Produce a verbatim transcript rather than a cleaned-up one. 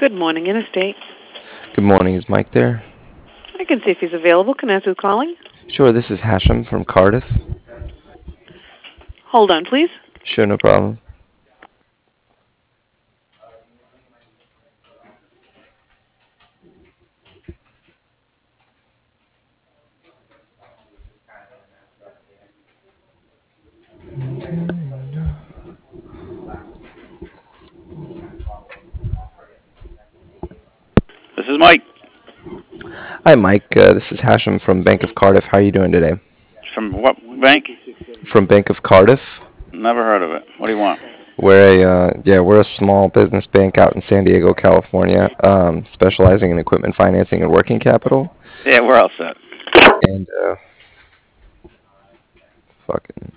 Good morning, Interstate. Good morning. Is Mike there? I can see if he's available. Can I ask who's calling? Sure, this is Hashem from Cardiff. Hold on, please. Sure, no problem. This is Mike Hi, Mike. Uh, this is Hashem from Bank of Cardiff. How are you doing today? from what bank? From Bank of Cardiff. Never heard of it. What do you want? We're a uh, yeah, we're a small business bank out in San Diego, California, um, specializing in equipment financing and working capital. Yeah, we're all set. And uh, fucking